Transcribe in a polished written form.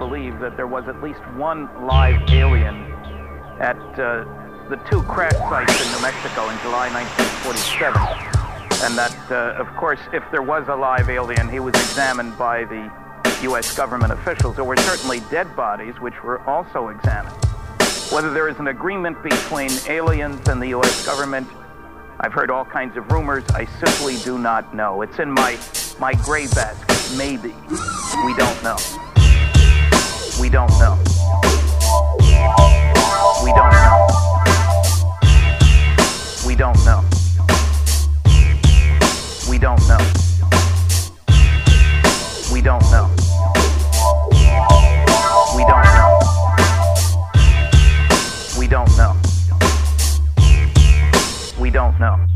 believe that there was at least one live alien at the two crash sites in New Mexico in July 1947. And that, of course, if there was a live alien, he was examined by the U.S. government officials. There were certainly dead bodies, which were also examined. Whether there is an agreement between aliens and the U.S. government, I've heard all kinds of rumors. I simply do not know. It's in my gray basket. Maybe. We don't know. We don't know. We don't know. We don't know. We don't know. We don't know. We don't know. We don't know. We don't know.